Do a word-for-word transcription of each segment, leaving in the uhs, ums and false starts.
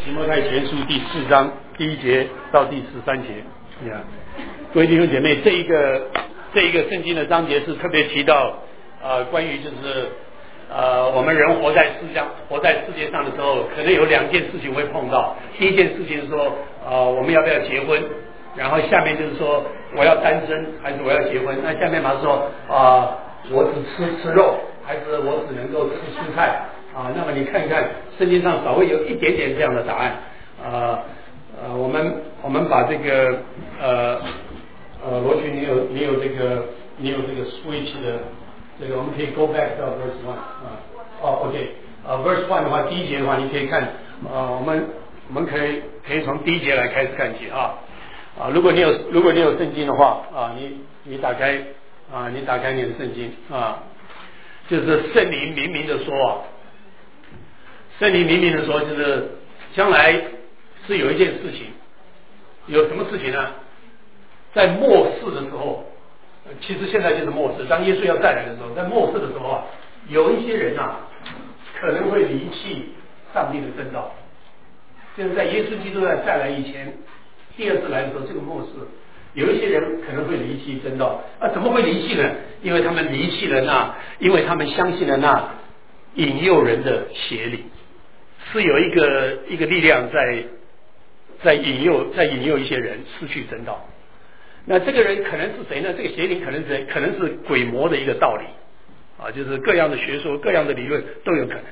提摩太前书第四章第一节到第十三节，你看，各位弟兄姐妹，这一个这一个圣经的章节是特别提到，呃，关于就是呃我们人活在世上活在世界上的时候，可能有两件事情会碰到。第一件事情是说，呃，我们要不要结婚？然后下面就是说，我要单身还是我要结婚？那下面马上说，啊、呃，我只吃吃肉，还是我只能够吃蔬菜？啊，那么你看一看圣经上稍微有一点点这样的答案，呃呃，我们我们把这个呃呃罗群，你有你有这个你有这个 switch 的这个，我们可以 go back 到 verse one 啊，哦 OK， 呃 verse one 的话，第一节的话，你可以看，呃我们我们可以可以从第一节来开始看起啊啊，如果你有如果你有圣经的话啊，你你打开啊你打开你的圣经啊，就是圣灵明明的说啊。圣灵明明的说，就是将来是有一件事情，有什么事情呢？在末世的时候，其实现在就是末世。当耶稣要再来的时候，在末世的时候啊，有一些人啊，可能会离弃上帝的真道。就是在耶稣基督要再来以前，第二次来的时候，这个末世，有一些人可能会离弃真道。啊，怎么会离弃呢？因为他们离弃了那，因为他们相信了那引诱人的邪灵。是有一个一个力量在在引诱在引诱一些人失去真道。那这个人可能是谁呢？这个邪灵可能是谁？可能是鬼魔的一个道理啊，就是各样的学说、各样的理论都有可能。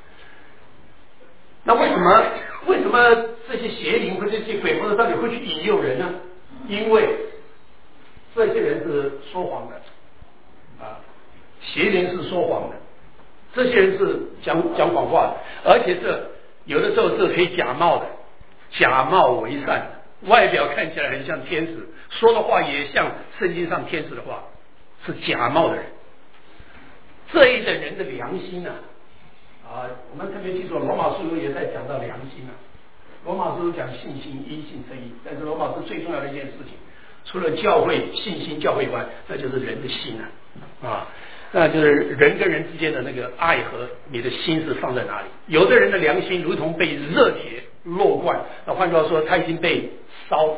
那为什么为什么这些邪灵和这些鬼魔的道理会去引诱人呢？因为这些人是说谎的啊，邪灵是说谎的。这些人是讲讲谎话的，而且是有的时候是可以假冒的，假冒为善的，外表看起来很像天使，说的话也像圣经上天使的话，是假冒的人。这一等人的良心呢、啊，啊，我们特别记住，罗马书也在讲到良心啊。罗马书讲信心、因信称义，但是罗马书最重要的一件事情，除了教会信心、教会观，那就是人的心啊，啊。那就是人跟人之间的那个爱和你的心是放在哪里？有的人的良心如同被热铁烙灌，那换句话说，他已经被烧，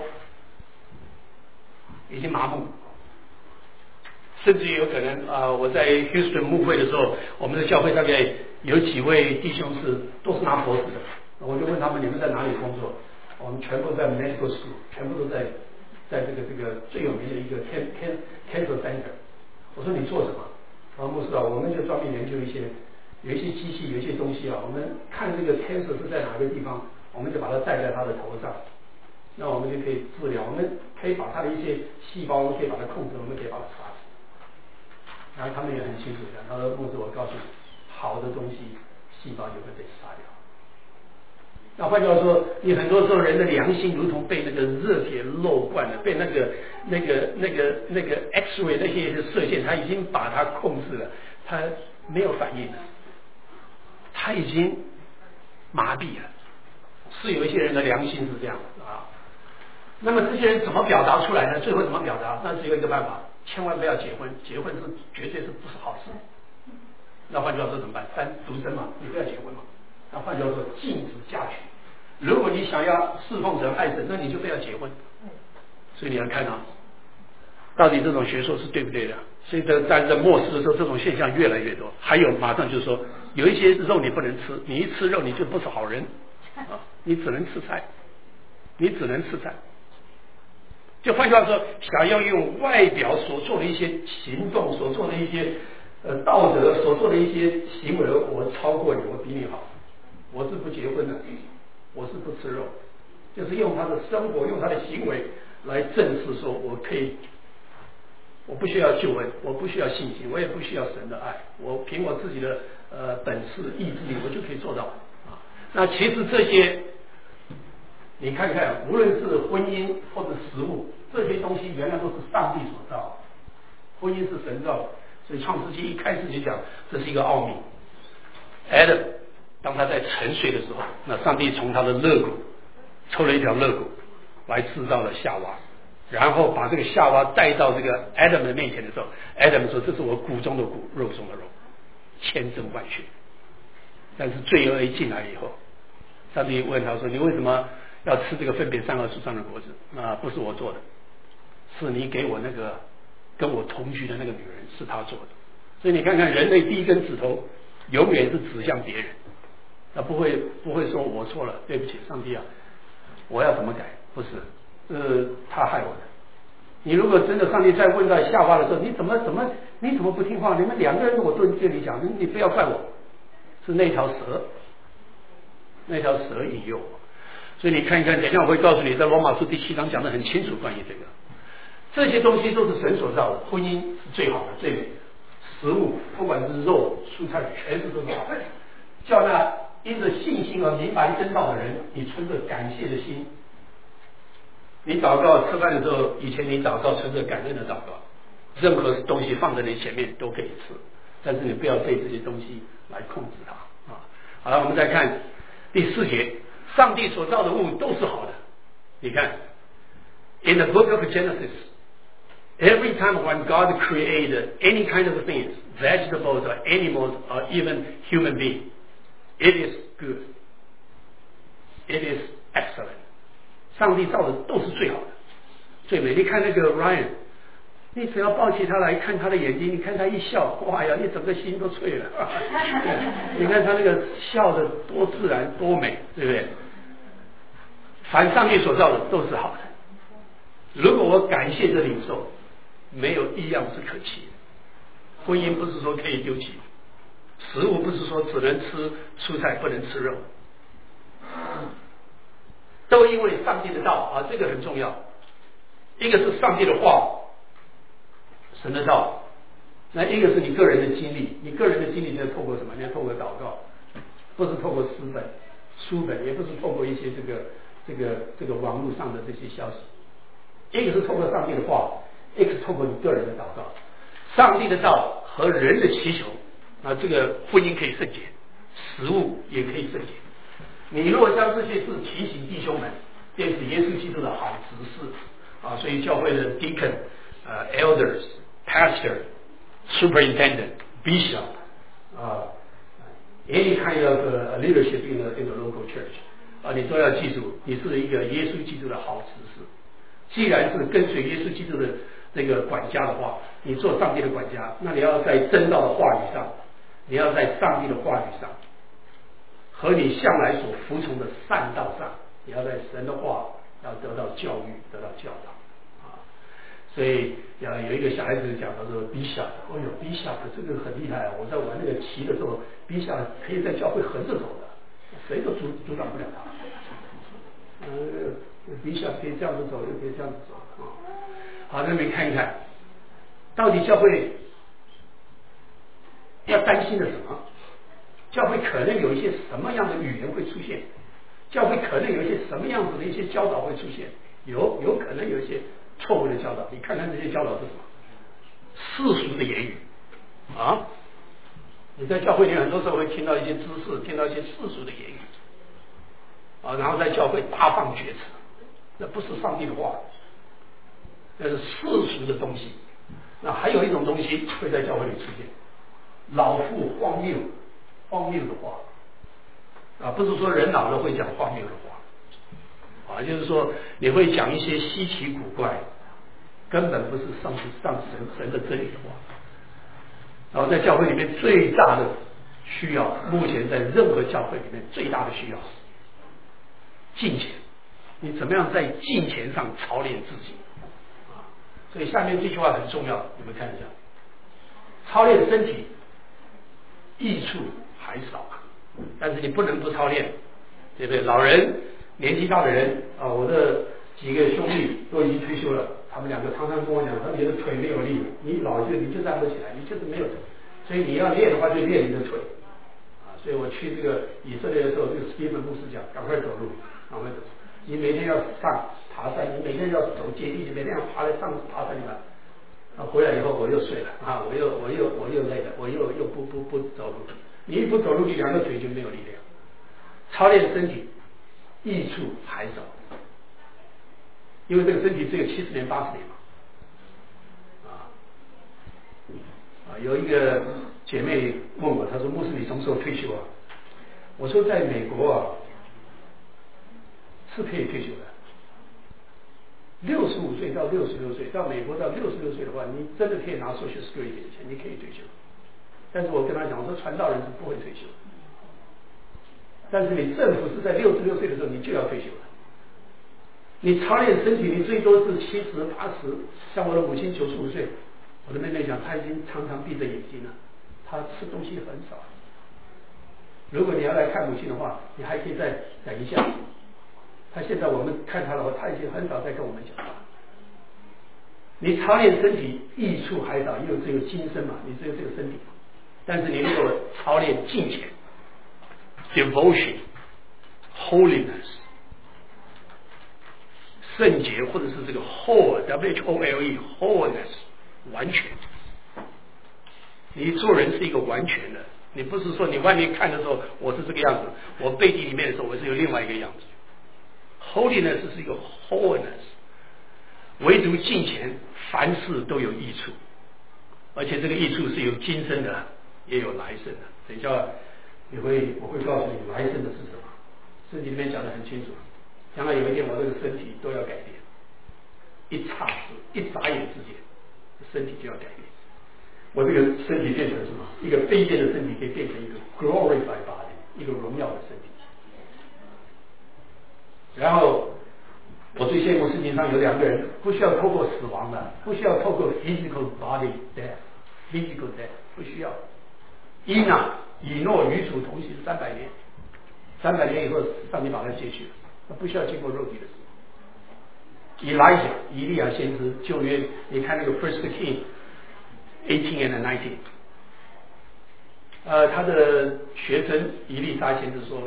已经麻木，甚至于有可能啊、呃，我在 Houston 牧会的时候，我们的教会大概有几位弟兄是都是拿佛子的，我就问他们你们在哪里工作？我们全部在 medical school， 全部都在在这个这个最有名的一个 can can cancer center。我说你做什么？啊，牧师啊，我们就专门研究一些，有一些机器，有一些东西啊，我们看这个 cancer 是在哪个地方，我们就把它戴在他的头上，那我们就可以治疗，我们可以把他的一些细胞，我们可以把它控制，我们可以把它杀死。然后他们也很清楚的，他说牧师，我告诉你，好的东西细胞就会被杀掉。那换句话说，你很多时候人的良心如同被那个热铁烙灌了，被那个那个那个那个 X-ray 那些射线，他已经把它控制了，他没有反应了，他已经麻痹了。是有一些人的良心是这样的啊。那么这些人怎么表达出来呢？最后怎么表达？那只有一个办法，千万不要结婚，结婚是绝对是不是好事。那换句话说怎么办？单独身嘛，你不要结婚嘛。那换句话说，禁止嫁娶。如果你想要侍奉神、爱神，那你就不要结婚。所以你要看啊，到底这种学说是对不对的？所以在在末世的时候，这种现象越来越多。还有，马上就是说，有一些肉你不能吃，你一吃肉你就不是好人啊，你只能吃菜，你只能吃菜。就换句话说，想要用外表所做的一些行动、所做的一些呃道德、所做的一些行为，我超过你，我比你好。我是不结婚的，我是不吃肉，就是用他的生活，用他的行为来证实说，我可以，我不需要救恩，我不需要信心，我也不需要神的爱，我凭我自己的呃本事、意志力，我就可以做到啊。那其实这些，你看看，无论是婚姻或者食物，这些东西原来都是上帝所造，婚姻是神造的，所以创世纪一开始就讲这是一个奥秘。Adam当他在沉睡的时候，那上帝从他的肋骨抽了一条肋骨来制造了夏娃，然后把这个夏娃带到这个 Adam 的面前的时候， Adam 说这是我骨中的骨，肉中的肉，千真万确。但是罪恶一进来以后， 上帝问他说：“你为什么要吃这个分别善恶树上的果子？那不是我做的，是你给我那个跟我同居的那个女人是她做的。”所以你看看，人类第一根指头永远是指向别人，他不会不会说我错了，对不起，上帝啊，我要怎么改？不是，是他害我的。你如果真的上帝再问到夏娃的时候，你怎么怎么你怎么不听话？你们两个人我都跟你讲，你不要怪我，是那条蛇，那条蛇引诱我。所以你看一看，等一下我会告诉你，在罗马书第七章讲得很清楚关于这个，这些东西都是神所造的，婚姻是最好的、最美的，食物不管是肉、蔬菜，全是都是好的。叫那因着信心而明白真道的人，你存着感谢的心。你祷告吃饭的时候，以前你祷告存着感恩的祷告，任何东西放在你前面都可以吃，但是你不要被这些东西来控制它啊。好了，我们再看第四节，上帝所造的物都是好的。你看 ，In the book of Genesis, every time when God created any kind of things, vegetables or animals or even human being, it is good. It is excellent. 上帝造的都是最好的、最美。你看那个 Ryan， 你只要抱起他来看他的眼睛，你看他一笑，哇呀，你整个心都脆了。你看他那个笑的多自然多美，对不对？凡上帝所造的都是好的。如果我感谢这领受，没有一样是可弃的。婚姻不是说可以丢弃，食物不是说只能吃蔬菜不能吃肉，都因为上帝的道啊，这个很重要。一个是上帝的话，神的道，那一个是你个人的经历。你个人的经历你要透过什么？你要透过祷告，不是透过诗本、书本，也不是透过一些这个这个这个网络上的这些消息。一个是透过上帝的话，一个是透过你个人的祷告。上帝的道和人的祈求啊，这个婚姻可以圣洁，食物也可以圣洁。你若将这些事提醒弟兄们，便是耶稣基督的好执事啊。所以教会的 deacon、呃 elders、pastor、superintendent、bishop 啊 ，any kind of leadership in the in the local church 啊，你都要记住，你是一个耶稣基督的好执事。既然是跟随耶稣基督的这个管家的话，你做上帝的管家，那你要在真道的话语上，你要在上帝的话语上。和你向来所服从的善道上，你要在神的话要得到教育，得到教导啊。所以要有一个小孩子讲，他说 Bishop， 哦哟 Bishop 这个很厉害啊！我在玩那个棋的时候 ，Bishop 可以在教会横着走的，谁都阻阻挡不了他。呃 ，Bishop 可以这样子走，又可以这样子走啊。好，那你看一看，到底教会要担心的什么？教会可能有一些什么样的语言会出现？教会可能有一些什么样子的一些教导会出现？有有可能有一些错误的教导。你看看这些教导是什么？世俗的言语啊！你在教会里很多时候会听到一些知识，听到一些世俗的言语啊，然后在教会大放厥词，那不是上帝的话，那是世俗的东西。那还有一种东西会在教会里出现，老妇荒谬。荒谬的话啊，不是说人老了会讲荒谬的话啊，就是说你会讲一些稀奇古怪，根本不是上上神神的真理的话。然后在教会里面最大的需要，目前在任何教会里面最大的需要，敬虔。你怎么样在敬虔上操练自己啊？所以下面这句话很重要，你们看一下，操练身体益处还少，但是你不能不操练，对不对？老人、年纪大的人啊，我的几个兄弟都已经退休了，他们两个常常跟我讲，他们觉得腿没有力，你老就你就站不起来，你就是没有腿，所以你要练的话就练你的腿啊。所以我去这个以色列的时候，这个史蒂芬牧师讲，赶快走路，赶快走。你每天要上爬山，你每天要走阶梯，你每天要爬来上爬山里面。啊，回来以后我又睡了啊，我又我又我又累了，我又又不不不走路。你一不走路，你两个腿就没有力量。操练身体益处还少，因为这个身体只有七十年八十年嘛。啊啊，有一个姐妹问我，她说：“牧师，你什么时候退休啊？”我说：“在美国啊， 是可以退休的。六十五岁到六十六岁，到美国到六十六岁的话，你真的可以拿 Social Security 的钱，你可以退休。但是我跟他讲，我说传道人是不会退休的。但是你政府是在六十六岁的时候你就要退休了。你操练身体，你最多是七十、八十。像我的母亲九十五岁，我的妹妹讲，她已经常常闭着眼睛了，她吃东西很少。如果你要来看母亲的话，你还可以再等一下。她现在我们看她的话，她已经很少再跟我们讲话。你操练身体益处还少，因为只有今生嘛，你只有这个身体。但是你如果操练敬虔 devotion holiness 圣洁，或者是这个 whole w h o l e wholeness 完全，你做人是一个完全的，你不是说你外面看的时候我是这个样子，我背地里面的时候我是有另外一个样子。holiness 是一个 wholeness， 唯独敬虔凡事都有益处，而且这个益处是有今生的也有来生的。等一下你会我会告诉你来生的是什么，圣经里面讲得很清楚，将来有一天我这个身体都要改变，一刹时一眨眼之间身体就要改变，我这个身体变成什么？一个卑贱的身体可以变成一个 glorified body， 一个荣耀的身体。然后我最羡慕世界上有两个人不需要透过死亡的，不需要透过 physical body death physical death 不需要。伊娜以诺与主同行三百年，三百年以后上帝把他接去了，他不需要经过肉体的死亡。以来讲以利亚先知旧约，你看那个 First King eighteen and nineteen， 呃，他的学生以利沙先知说，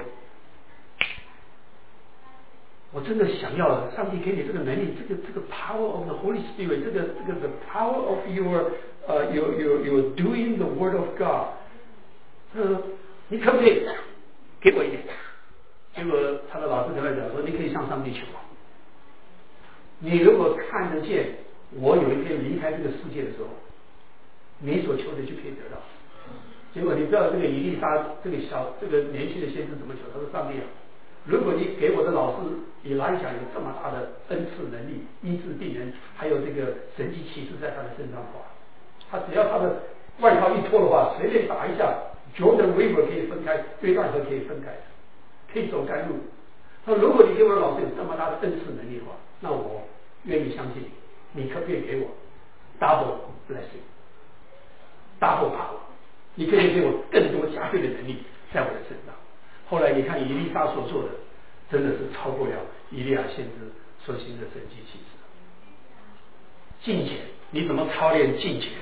我真的想要上帝给你这个能力，这个这个 power of the Holy Spirit， 这个这个 the power of your 呃、uh, your your your doing the word of God， 呃，你可不可以给我一点？结果他的老师跟他讲说，你可以向上帝求。你如果看得见我有一天离开这个世界的时候，你所求的就可以得到。结果你知道这个以利沙这个小这个年轻的先知怎么求？他说上帝啊，如果你给我的老师以来讲有这么大的恩赐能力，医治病人，还有这个神迹奇事在他的身上的话，他只要他的外套一脱的话，随便打一下 Jordan River 可以分开，对岸河可以分开，可以走甘路。他说如果你给我的老师有这么大的恩赐能力的话，那我愿意相信你，你可不可以给我 double blessing double power， 你可以给我更多加倍的能力在我的身上。后来你看以利沙所做的真的是超过了以利亚先知所行的神迹奇事。敬虔，你怎么操练敬虔？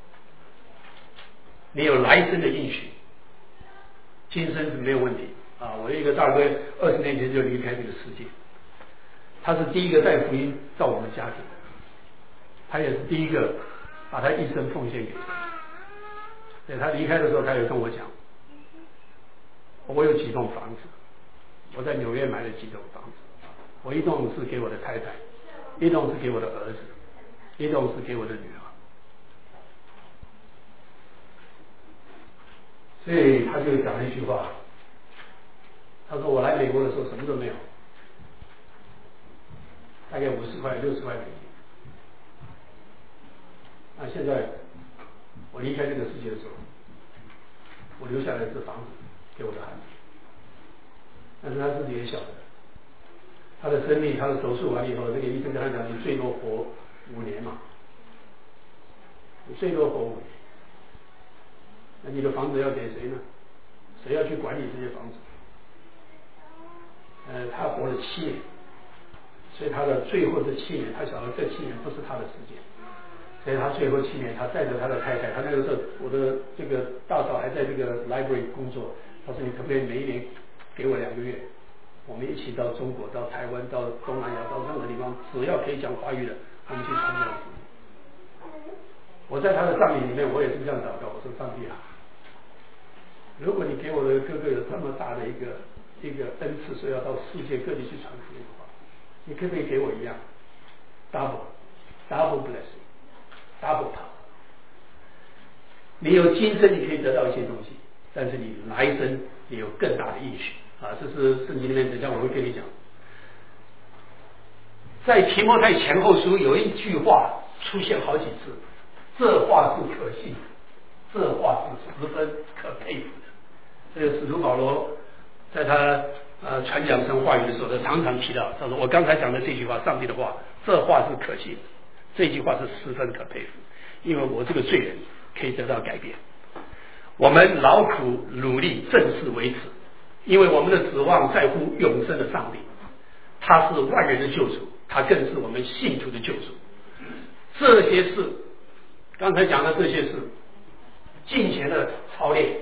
你有来生的应许，今生是没有问题啊！我有一个大哥二十年前就离开这个世界，他是第一个带福音到我们家庭的，他也是第一个把他一生奉献给神。对，他离开的时候他有跟我讲，我有几栋房子，我在纽约买了几栋房子，我一栋是给我的太太，一栋是给我的儿子，一栋是给我的女儿。所以他就讲了一句话，他说我来美国的时候什么都没有，大概五十块六十块美金，那现在我离开这个世界的时候，我留下来是房子给我的孩子，但是他自己也晓得，他的生命，他的手术完以后，这个医生跟他讲，你最多活五年嘛，你最多活五年，那你的房子要给谁呢？谁要去管理这些房子？呃，他活了七年，所以他的最后这七年，他晓得这七年不是他的时间，所以他最后七年，他带着他的太太，他那个时候我的这个大嫂还在这个 library 工作，他说你可不可以每一年给我两个月，我们一起到中国、到台湾、到东南亚、到任何地方，只要可以讲华语的，我们去传讲。我在他的葬礼里面，我也是这样祷告，我说上帝啊，如果你给我的哥哥有这么大的一个一个恩赐，说要到世界各地去传福音的话，你可不可以给我一样 double double blessing double power？ 你有今生你可以得到一些东西，但是你来生你有更大的应许啊！这是圣经里面，等一下我会跟你讲。 在提摩太前后书有一句话出现好几次，这话是可信的，这话是十分可佩服的。这个使徒保罗在他呃传讲神话语的时候，他常常提到，他说我刚才讲的这句话，上帝的话，这话是可信的，这句话是十分可佩服，因为我这个罪人可以得到改变。我们劳苦努力，正是为此，因为我们的指望在乎永生的上帝，他是万人的救主，他更是我们信徒的救主。这些事，刚才讲的这些事，敬虔的操练，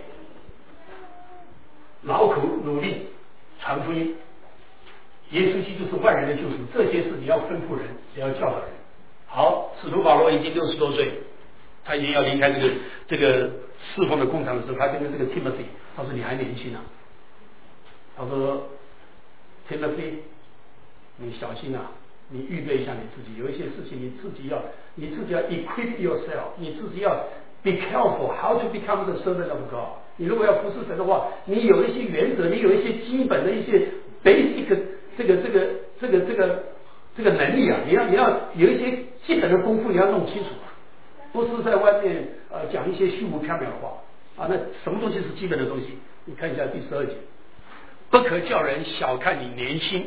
劳苦努力，传福音，耶稣基督是万人的救主，这些事你要吩咐人，也要教导人。好，使徒保罗已经六十多岁，他已经要离开这个这个侍奉的工厂的时候，他跟这个 Timothy 他说你还年轻啊，他说 Timothy 你小心啊，你预备一下你自己，有一些事情你自己要你自己要 equip yourself， 你自己要 be careful how to become the servant of God。 你如果要服侍神的话，你有一些原则，你有一些基本的一些 basic 这个这个这个这个这个能力啊，你要你要有一些基本的功夫你要弄清楚，不是在外面呃讲一些虚无缥缈的话啊。那什么东西是基本的东西？你看一下第十二节，不可叫人小看你年轻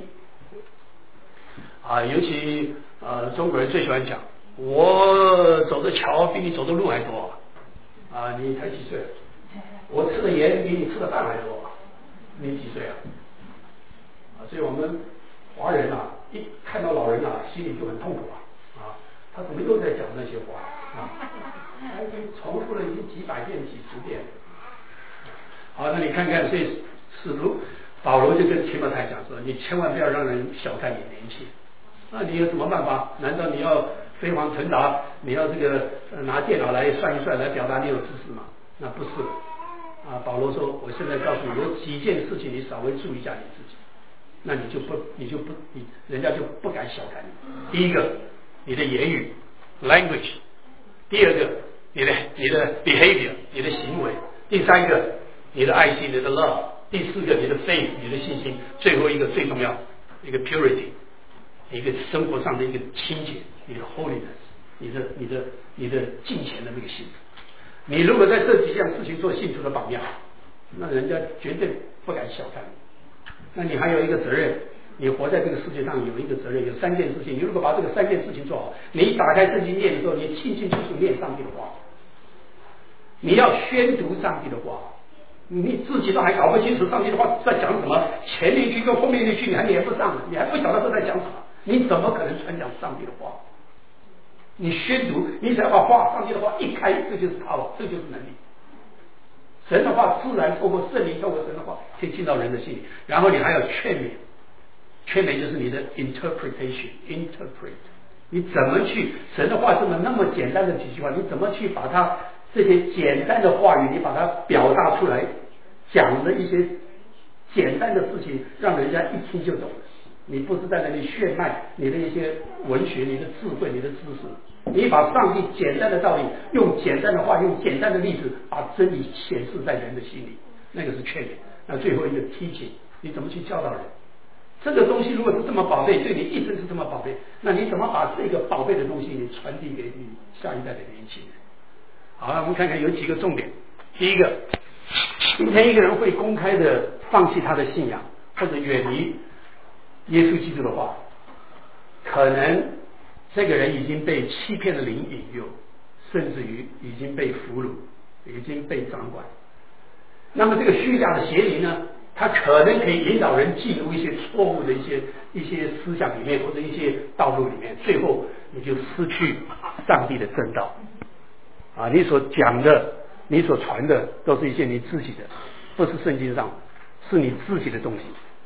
啊，尤其呃中国人最喜欢讲，我走的桥比你走的路还多啊，你才几岁？我吃的盐比你吃的饭还多，你几岁啊？啊，所以我们华人啊，一看到老人啊，心里就很痛苦啊，啊，他怎么又在讲那些话啊？他已经重复了已经几百遍、几十遍。好，那你看看，所以使徒保罗就跟提摩太讲说，你千万不要让人小看你年轻。那你有什么办法？难道你要飞黄腾达？你要这个、呃、拿电脑来算一算，来表达你有知识吗？那不是。啊，保罗说，我现在告诉你，有几件事情你稍微注意一下你自己，那你就不，你就不，你人家就不敢小看你。第一个，你的言语 language； 第二个，你的你的 behavior， 你的行为；第三个，你的爱心，你的 love； 第四个，你的 faith， 你的信心；最后一个最重要，一个 purity， 一个生活上的一个清洁，你的 holiness， 你的你的你的敬虔的那个心。你如果在这几样事情做信徒的榜样，那人家绝对不敢小看你。那你还有一个责任，你活在这个世界上有一个责任，有三件事情。你如果把这个三件事情做好，你一打开圣经念的时候，你清清楚楚念上帝的话，你要宣读上帝的话，你自己都还搞不清楚上帝的话在讲什么，前面一句跟后面一句你还连不上，你还不晓得这在讲什么，你怎么可能传讲上帝的话？你宣读，你只要把话上帝的话一开，这就是 power， 这就是能力。神的话自然透过圣灵，透过神的话可以进到人的心里，然后你还要劝勉，劝勉就是你的 interpretation interpret， 你怎么去神的话这么那么简单的几句话，你怎么去把它这些简单的话语，你把它表达出来，讲的一些简单的事情，让人家一听就懂。你不是在那里炫迈你的一些文学、你的智慧、你的知识，你把上帝简单的道理用简单的话、用简单的例子，把真理显示在人的心里，那个是劝勉。那最后一个teaching，你怎么去教导人？这个东西如果是这么宝贝，对你一生是这么宝贝，那你怎么把这个宝贝的东西你传递给你下一代的年轻人？好了，我们看看有几个重点。第一个，今天一个人会公开的放弃他的信仰，或者远离耶稣基督的话，可能这个人已经被欺骗的灵引诱，甚至于已经被俘虏，已经被掌管。那么这个虚假的邪灵呢，它可能可以引导人进入一些错误的一些一些思想里面，或者一些道路里面，最后你就失去上帝的正道啊！你所讲的，你所传的，都是一些你自己的，不是圣经上，是你自己的东西。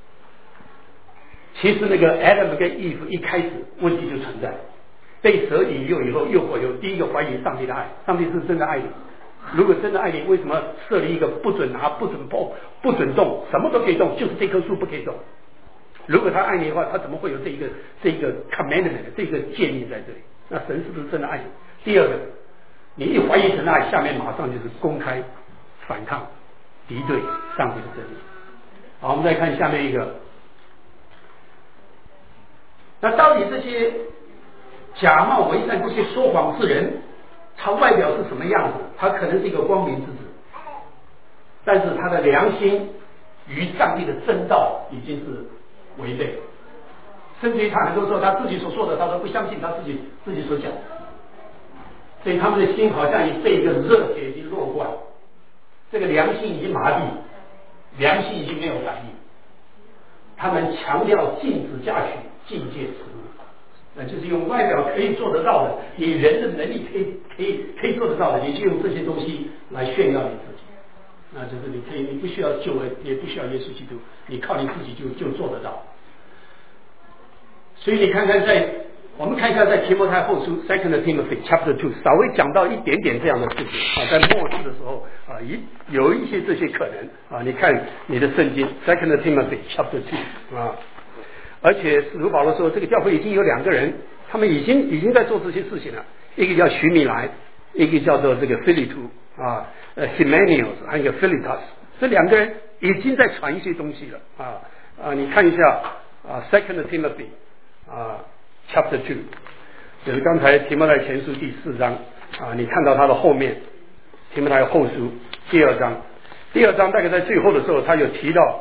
其实那个 Adam 跟 Eve 一开始问题就存在，被蛇引诱以后，诱惑以后，第一个怀疑上帝的爱，上帝是真的爱你。如果真的爱你，为什么设立一个不准拿、不准碰、不准动，什么都可以动，就是这棵树不可以动？如果他爱你的话，他怎么会有这一个这一个 commandment 这个诫命在这里？那神是不是真的爱你？第二个，你一怀疑神的爱，下面马上就是公开反抗、敌对上帝的真理。好，我们再看下面一个。 那到底这些假冒伪善、这些说谎之人，他外表是什么样子？他可能是一个光明之子，但是他的良心与上帝的真道已经是违背，甚至于他很多时候他自己所说的，他都不相信他自己自己所讲的，所以他们的心好像已被一个热血已经弱灌，这个良心已经麻痹，良心已经没有反应。他们强调禁止嫁娶，禁戒耻辱，那就是用外表可以做得到的，你人的能力可以可以可以做得到的，你就用这些东西来炫耀你自己。那就是你可以，你不需要救恩，也不需要耶稣基督，你靠你自己就就做得到。所以你看看在，我们看一下在提摩太后书 Second Timothy Chapter Two 稍微讲到一点点这样的事情啊，在末世的时候啊，一有一些这些可能啊，你看你的圣经 Second Timothy Chapter Two 啊，而且使徒保罗说，这个教会已经有两个人，他们已经已经在做这些事情了，一个叫许米来，一个叫做这个菲利图啊，呃 Hymenius 还有一个 Philetus， 这两个人已经在传一些东西了啊啊，你看一下啊 Second Timothy 啊 Chapter Two， 就是刚才提摩太前书第四章啊，你看到它的后面，提摩太后书第二章，第二章大概在最后的时候，他有提到。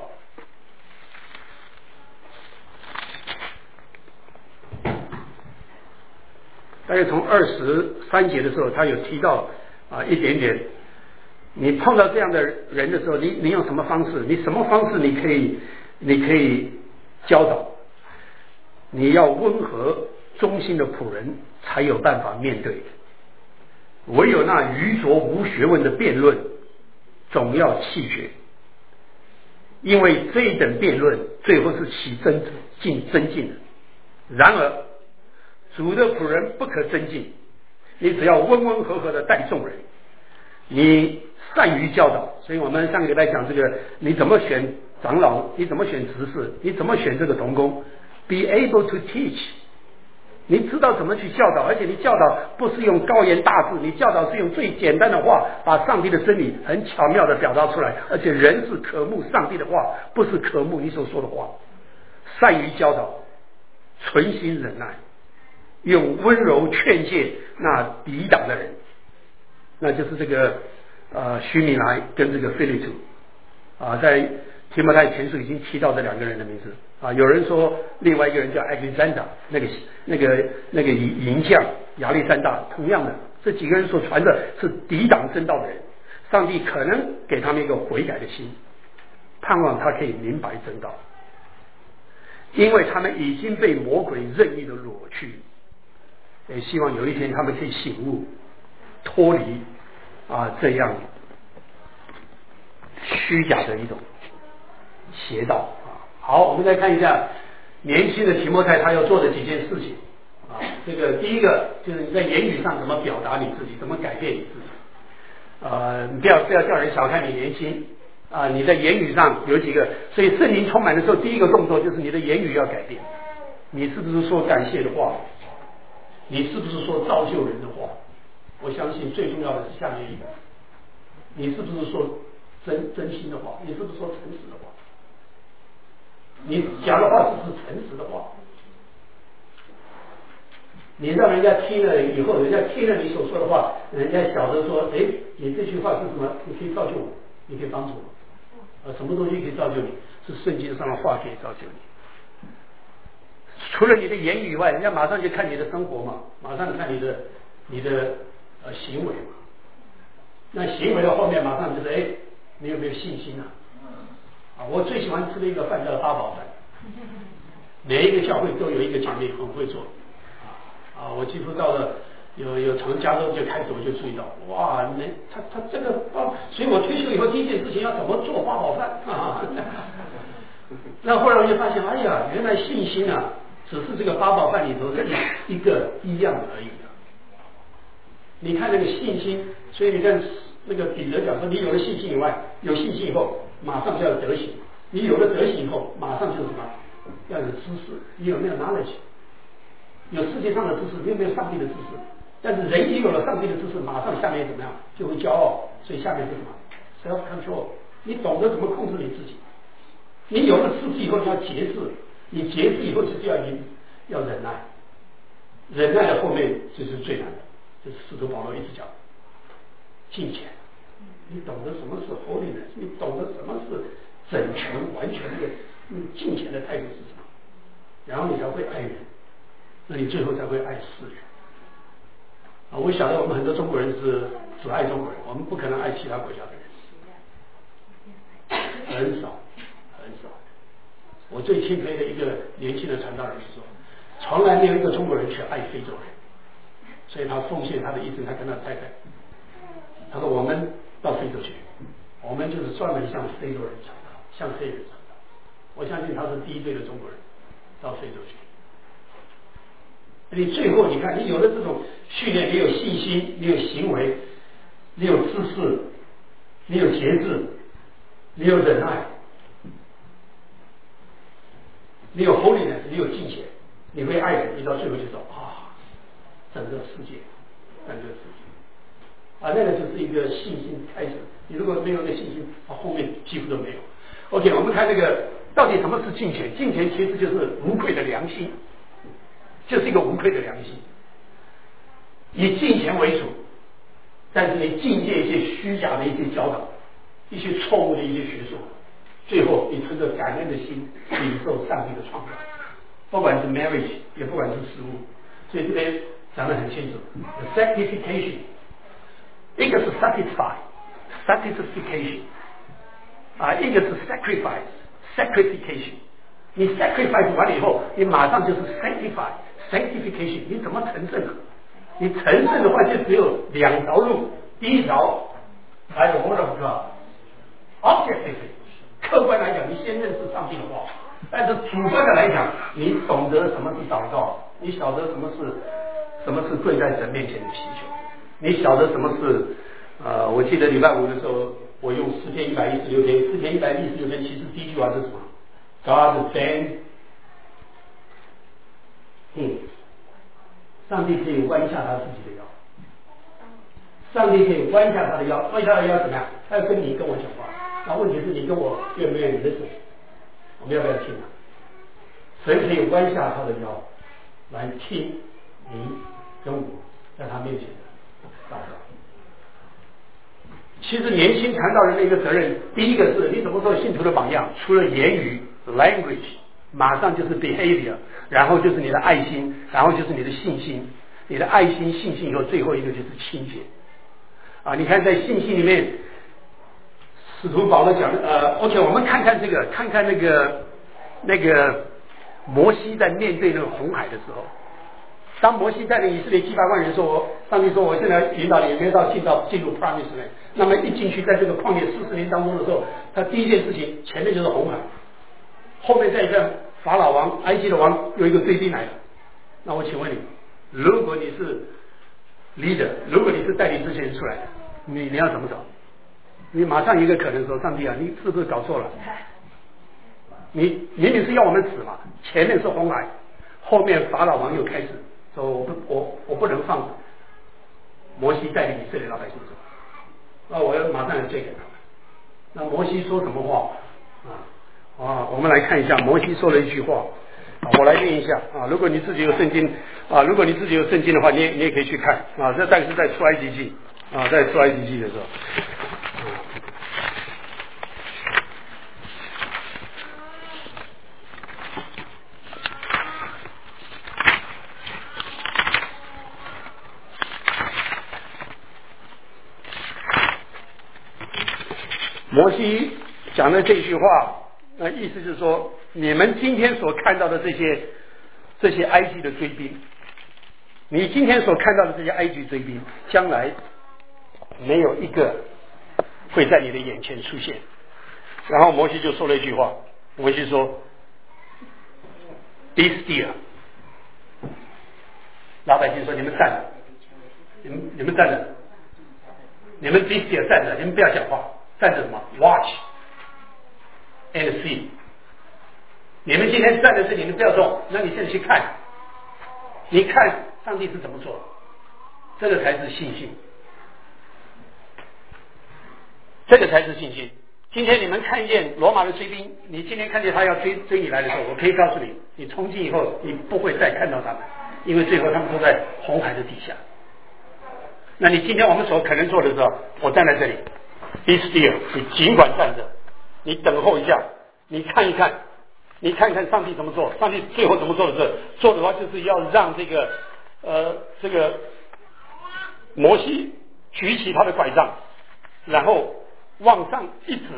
大概从二十三节的时候，他有提到啊一点点，你碰到这样的人的时候，你你用什么方式？你什么方式你可以你可以教导？你要温和忠心的仆人才有办法面对，唯有那愚拙无学问的辩论，总要弃绝，因为这一等辩论最后是起争进争进的。然而主的仆人不可增进，你只要温温和和的待众人，你善于教导。所以我们上个礼拜讲这个，你怎么选长老，你怎么选执事，你怎么选这个同工 ，be able to teach， 你知道怎么去教导，而且你教导不是用高言大志，你教导是用最简单的话，把上帝的真理很巧妙的表达出来，而且人是渴慕上帝的话，不是渴慕你所说的话。善于教导，存心忍耐，用温柔劝诫那抵挡的人，那就是这个呃许米来跟这个菲利图啊，在提摩太前书已经提到这两个人的名字啊。有人说另外一个人叫亚历山大，那个那个那个银匠亚历山大，同样的这几个人所传的是抵挡真道的人，上帝可能给他们一个悔改的心，盼望他可以明白真道，因为他们已经被魔鬼任意的掳去。也希望有一天他们可以醒悟，脱离啊这样虚假的一种邪道啊。好，我们再看一下年轻的提摩太他要做的几件事情啊。这个第一个就是你在言语上怎么表达你自己，怎么改变你自己。呃，你不要不要叫人小看你年轻啊！你在言语上有几个，所以圣灵充满的时候，第一个动作就是你的言语要改变。你是不是说感谢的话？你是不是说造就人的话？我相信最重要的是下面一个，你是不是说真真心的话？你是不是说诚实的话？你讲的话是不是诚实的话？你让人家听了以后，人家听了你所说的话，人家晓得说，哎，你这句话是什么？你可以造就我，你可以帮助我。呃，什么东西可以造就你？是圣经上的话可以造就你。除了你的言语以外，人家马上就看你的生活嘛，马上看你的你的呃行为嘛。那行为的后面马上就是，哎，你有没有信心啊？啊，我最喜欢吃的一个饭叫八宝饭，每一个教会都有一个姐妹很会做。啊，我几乎到了有有从加州就开始我就注意到，哇，那他他这个八，所以我退休以后第一件事情要怎么做八宝饭啊？那后来我就发现，哎呀，原来信心啊，只是这个八宝饭里头的一个一样而已啊。你看那个信心，所以你看那个彼得讲说，你有了信心以外，有信心以后，马上就要德行；你有了德行以后，马上就是什么？要有知识。你有没有 knowledge？有世界上的知识，你有没有上帝的知识？但是人一有了上帝的知识，马上下面怎么样？就会骄傲，所以下面是什么 ？self control。你懂得怎么控制你自己。你有了知识以后，你要节制。你节制以后就是要引要忍耐，忍耐的后面就是最难的，就是使徒保罗一直讲敬虔。你懂得什么是 holiness， 你懂得什么是整全完全的敬虔的态度是什么，然后你才会爱人，那你最后才会爱世人。啊，我晓得我们很多中国人是只爱中国人，我们不可能爱其他国家的人，很少很少。我最钦佩的一个年轻的传道人是说，从来没有一个中国人去爱非洲人，所以他奉献他的一生，他跟他太太，他说我们到非洲去，我们就是专门向非洲人传道，向黑人传道。我相信他是第一队的中国人到非洲去。你最后你看，你有了这种训练，你有信心，你有行为，你有知识，你有节制，你有忍耐，你有 holiness， 你有敬虔，你会爱人，你到最后就说啊，整个世界，整个世界。啊，那个就是一个信心开始。你如果没有那信心，啊，后面几乎都没有。OK， 我们看这个到底什么是敬虔？敬虔其实就是无愧的良心，就是一个无愧的良心。以敬虔为主，但是你境界一些虚假的一些教导，一些错误的一些学说，最后你存着感恩的心领受上帝的创造，不管是 marriage 也不管是食物。所以这边讲得很清楚 ，sanctification。一个是 satisfy，satisfaction， 啊，一个是 sacrifice，sacrification。你 sacrifice 完了以后，你马上就是 sanctify，sanctification。你怎么成圣呢？你成圣的话，就只有两条路。第一条，还有 word of God，objectively， 客观来讲，你先认识上帝的话；但是主观的来讲，你懂得什么是祷告，你晓得什么是什么是跪在神面前的祈求。你晓得什么是？呃，我记得礼拜五的时候，我用诗篇一百一十六篇，诗篇一百一十六篇，其实第一句话是什么 ？God bend， 嗯，上帝可以弯下他自己的腰，上帝可以弯下他的腰，弯下他的腰怎么样？他要跟你跟我讲话，那问题是你跟我愿不愿意 listen？ 我们要不要听啊？神可以弯下他的腰来听你跟我在他面前的祷告。其实年轻传道人的一个责任，第一个是你怎么做信徒的榜样，除了言语 language， 马上就是 behavior， 然后就是你的爱心，然后就是你的信心，你的爱心信心以后，最后一个就是清洁啊！你看在信心里面，使徒保罗讲的呃 OK， 我们看看这个，看看那个那个摩西在面对那个红海的时候，当摩西带领以色列七百万人说，上帝说我现在引导你，没有到进到进入 promise land， 那么一进去，在这个旷野四十年当中的时候，他第一件事情前面就是红海，后面再一个法老王，埃及的王有一个追兵来了。那我请问你，如果你是 leader， 如果你是带领这些人出来的，你你要怎么走？你马上一个可能说，上帝啊，你是不是搞错了？你明明是要我们死嘛，前面是红海，后面法老王又开始说我不我我不能放摩西带领以色列老百姓走，那我要马上要借给他们。那摩西说什么话啊？啊，我们来看一下，摩西说了一句话，啊、我来念一下啊。如果你自己有圣经啊，如果你自己有圣经的话，你也你也可以去看啊。这但是在出埃及记啊，在出埃及记的时候。摩西讲的这句话，那意思就是说，你们今天所看到的这些这些埃及的追兵，你今天所看到的这些埃及追兵，将来没有一个会在你的眼前出现。然后摩西就说了一句话，摩西说 ：“Be still。”老百姓说：“你们站着，你们你们站着，你们 be still 站着，你们不要讲话。”站着什么 ？Watch and see。你们今天站在这里，你不要动，那你现在去看，你看上帝是怎么做，这个才是信心，这个才是信心。 今天你们看见罗马的追兵，你今天看见他要追追你来的时候，我可以告诉你，你从今以后你不会再看到他们，因为最后他们都在红海的底下。那你今天我们所可能做的时候，我站在这里 ，be still， 你尽管站着，你等候一下，你看一看，你看看上帝怎么做，上帝最后怎么做的事，做的话就是要让这个呃这个摩西举起他的拐杖，然后往上一指，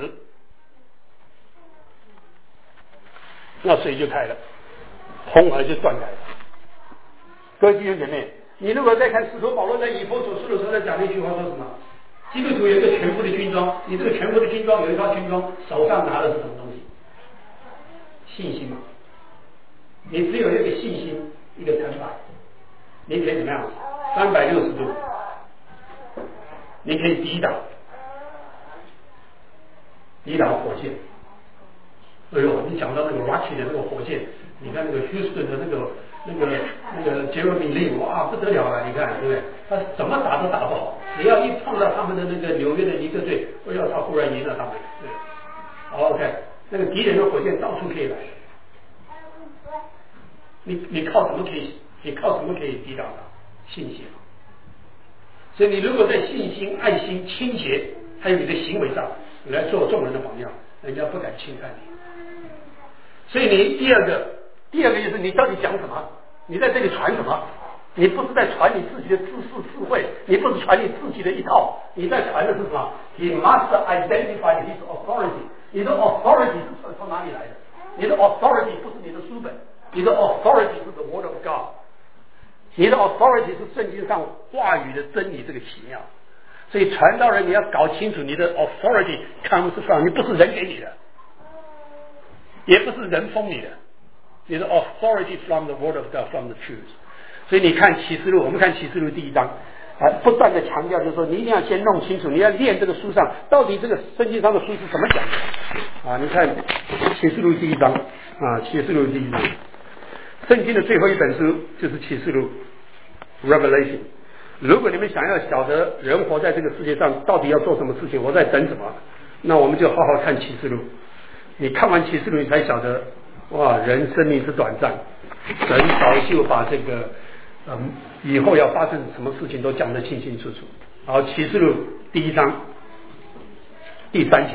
那水就开了，红海就断开了。各位弟兄姐妹，你如果再看使徒保罗在以弗所书的时候，在讲那句话说什么？基督徒有一个全副的军装，你这个全副的军装有一套军装，手上拿的是什么东西？信心嘛。你只有一个信心，一个成败，你可以怎么样？三百六十度，你可以抵挡。抵挡火箭，哎呦，你讲到那个 Rocky 的那个火箭，你看那个 Houston 的那个那个那个杰瑞米利，哇，不得了了！你看，对不对？他怎么打都打不好，只要一碰到他们的那个纽约的尼克队，哎呦，他忽然赢了他们。对 ，OK， 那个敌人的火箭到处可以来，你你靠什么可以？你靠什么可以抵挡他？信心。所以你如果在信心、爱心、清洁，还有你的行为上，你来做众人的榜样，人家不敢轻看你。所以你第二个，第二个就是你到底讲什么？你在这里传什么？你不是在传你自己的知识智慧，你不是传你自己的一套，你在传的是什么？ He must identify his authority。你的 authority 是从从哪里来的？你的 authority 不是你的书本，你的 authority 是 the word of God。你的 authority 是圣经上话语的真理，这个奇妙。所以传道人你要搞清楚，你的 authority comes from， 你不是人给你的，也不是人封你的，你的 authority from the word of God, from the truth。所以你看启示录，我们看启示录第一章啊，不断的强调就是说，你一定要先弄清楚，你要练这个书上到底这个圣经上的书是怎么讲的啊？你看启示录第一章啊，启示录第一章，圣经的最后一本书就是启示录 Revelation。如果你们想要晓得人活在这个世界上到底要做什么事情，我在等什么，那我们就好好看启示录。你看完启示录，你才晓得，哇，人生命之短暂，神早就把这个嗯以后要发生什么事情都讲得清清楚楚。好，启示录第一章第三节，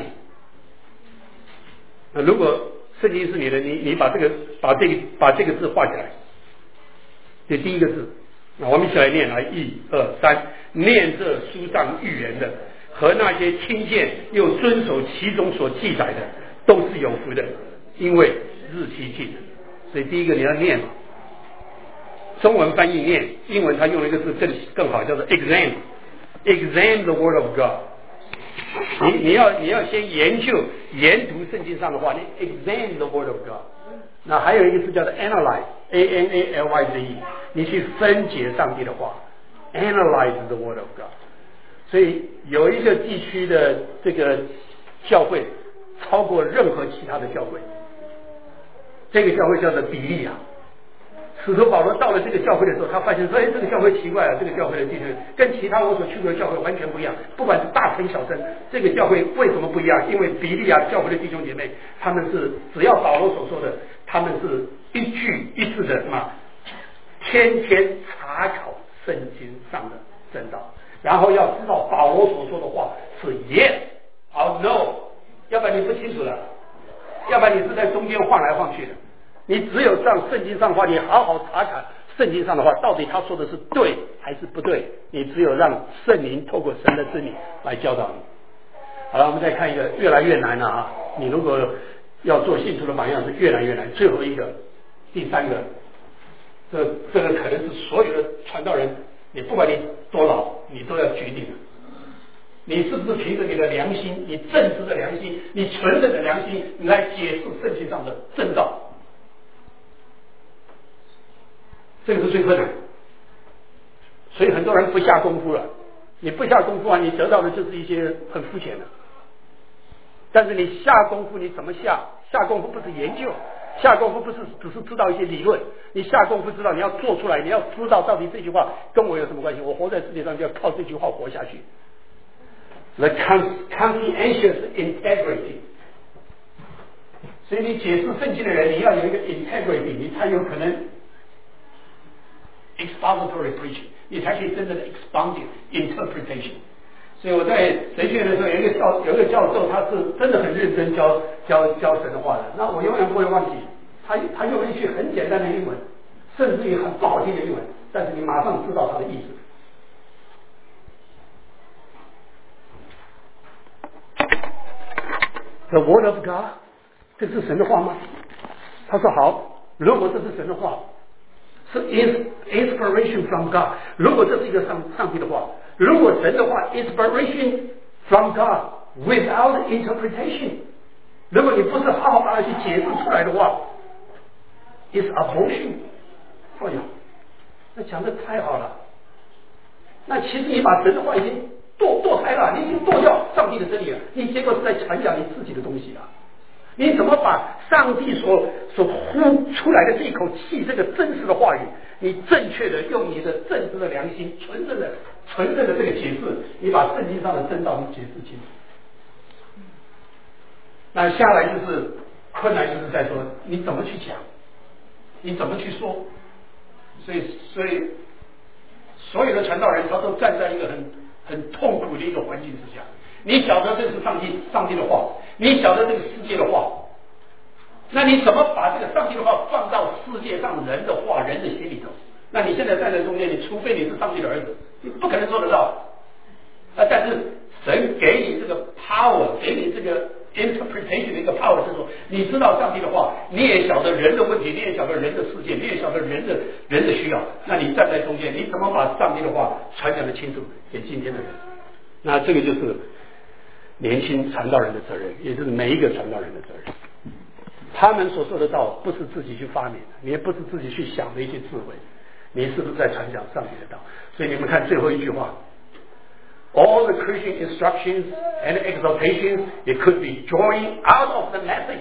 那如果圣经是你的，你你把这个把这个把这个字画起来，这第一个字。那我们一起来念来，一二三，念这书上预言的和那些听见又遵守其中所记载的，都是有福的，因为日期近。所以第一个你要念，中文翻译念，英文他用了一个字更更好，叫做 exam exam the word of God。你你要你要先研究研读圣经上的话，你 exam the word of God。那还有一个字叫做 analyze A N A L Y Z E， 你去分解上帝的话 analyze the word of God。 所以有一个地区的这个教会超过任何其他的教会，这个教会叫做比利亚。使徒保罗到了这个教会的时候，他发现说，哎，这个教会奇怪了，这个教会的弟兄跟其他我所去过的教会完全不一样，不管是大城小城，这个教会为什么不一样？因为比利亚教会的弟兄姐妹，他们是只要保罗所说的，他们是一句一字的什么，天天查考圣经上的真道，然后要知道保罗所说的话是 yes or no， 要不然你不清楚了，要不然你是在中间晃来晃去的。你只有让圣经上的话，你好好查看圣经上的话，到底他说的是对还是不对？你只有让圣灵透过神的真理来教导你。好了，我们再看一个越来越难了啊！你如果要做信徒的榜样，是越来越难。最后一个，第三个，这这个可能是所有的传道人，你不管你多老，你都要决定的。你是不是凭着你的良心，你正直的良心，你纯正的良心来解释圣经上的真道？这个是最困难，所以很多人不下功夫了。你不下功夫啊，你得到的就是一些很肤浅的。但是你下功夫，你怎么下？下功夫不是研究，下功夫不是只是知道一些理论，你下功夫知道你要做出来，你要知道到底这句话跟我有什么关系。我活在世界上就要靠这句话活下去。 the conscientious integrity。所以你解释圣经的人，你要有一个 integrity， 你才有可能 expository preaching， 你才可以真正的 expounding interpretation。所以我在神学院的时候，有一个教有一个教授，他是真的很认真教教教神的话的。那我永远不会忘记，他他用了一句很简单的英文，甚至于很不好听的英文，但是你马上知道他的意思。The word of God， 这是神的话吗？他说好，如果这是神的话，是 inspiration from God。如果这是一个上上帝的话，如果神的话 inspiration from God without interpretation， 如果你不是好好把它去解释出来的话 ，is abortion。哎呀，那讲的太好了。那其实你把神的话已经堕堕胎了，你已经堕掉上帝的真理了，你结果是在传讲你自己的东西啊！你怎么把上帝所所呼出来的这一口气，这个真实的话语，你正确的用你的正直的良心、纯正的、纯正的这个解释，你把圣经上的真道你解释清楚。那下来就是困难，就是在说你怎么去讲，你怎么去说。所以，所以所有的传道人他都站在一个很很痛苦的一个环境之下。你晓得这是上帝上帝的话，你晓得这个世界的话，那你怎么把这个上帝的话放到世界上人的话、人的心里头？那你现在站在中间，你除非你是上帝的儿子，你不可能做得到。啊，但是神给你这个 power， 给你这个 interpretation 的一个 power， 就是说，你知道上帝的话，你也晓得人的问题，你也晓得人的世界，你也晓得人的人的需要。那你站在中间，你怎么把上帝的话传讲的清楚给今天的人？那这个就是年轻传道人的责任，也就是每一个传道人的责任。他们所说的道不是自己去发明的，你也不是自己去想的一些智慧，你是不是在传讲上帝的道？所以你们看最后一句话 ，All the Christian instructions and exhortations, it could be drawing out of the message。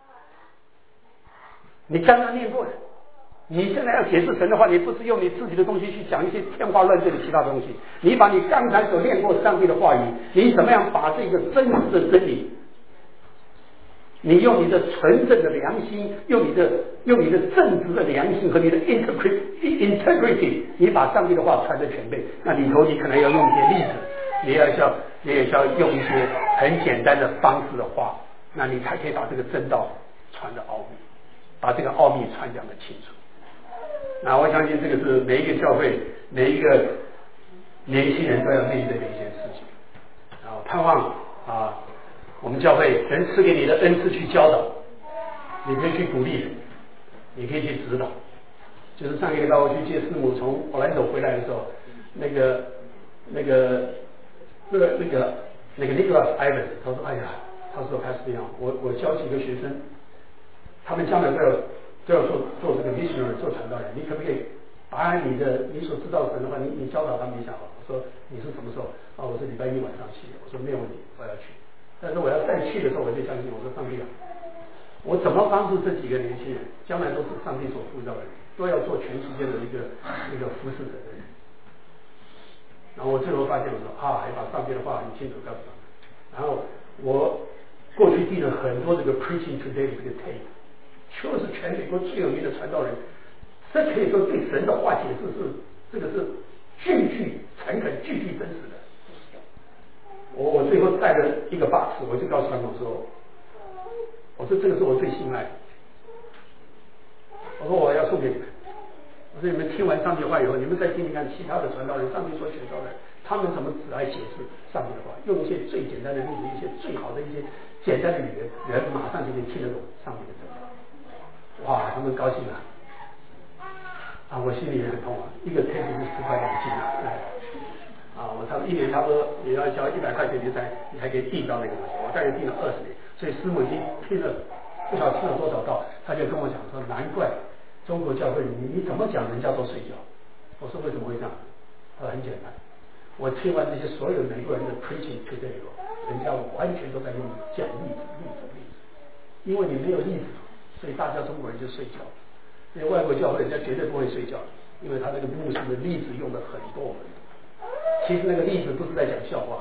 你刚刚念过的，你现在要解释神的话，你不是用你自己的东西去讲一些天花乱坠的其他东西，你把你刚才所念过上帝的话语，你怎么样把这个真实的真理，你用你的纯正的良心，用你的用你的正直的良心和你的 integrity， 你把上帝的话传得全备。那里头你可能要用一些例子，你也要你也要用一些很简单的方式的话，那你才可以把这个真道传得奥秘，把这个奥秘传讲得清楚。那我相信这个是每一个教会每一个年轻人都要面对的一件事情。然后盼望啊，我们教会神赐给你的恩赐去教导，你可以去鼓励人，你可以去指导。就是上一个礼拜我去接师母从奥兰多回来的时候，那个那个那个那个那个 Nicholas Evans， 他说哎呀，他说他是这样，我我教几个学生，他们将来都要都要做做这个 missionary 做传道人，你可不可以把你的你所知道的神的话，你你教导他们一下好？我说你是什么时候啊？我是礼拜一晚上去的。我说没有问题，我要去。但是我要再去的时候，我就相信，我说上帝啊，我怎么帮助这几个年轻人，将来都是上帝所呼召的人，都要做全世界的一个一个服侍者的人。然后我最后发现，我说啊，还把上帝的话很清楚告诉他们。然后我过去订了很多这个 preaching today 这个 tape， 就是全美国最有名的传道人，这可以说对神的话解释是这个是句句诚恳、句句真实的。我我最后带了一个 box， 我就告诉他们说，我说这个是我最心爱的，我说我要送给你们，我说你们听完上帝话以后，你们再听听看其他的传道人，上帝所选召的人，他们怎么只爱解释上帝的话，用一些最简单的例子，一些最好的一些简单的语言，人马上就能听得懂上帝的真理。哇，他们高兴了啊，我心里也很痛啊，一个 tape 是十块美金啊，哎。啊，我差不多一年差不多也要交一百块钱，你才你才可以订到那个东西。我大概订了二十年，所以师母已经听了不晓得听了多少道，他就跟我讲说，难怪中国教会你你怎么讲人家都睡觉。我说为什么会这样？他说很简单，我听完这些所有美国人的 preaching today 以后，人家完全都在用讲例子例子例子，因为你没有例子，所以大家中国人就睡觉。因为外国教会人家绝对不会睡觉，因为他那个牧师的例子用的很多很多。其实那个例子不是在讲笑话，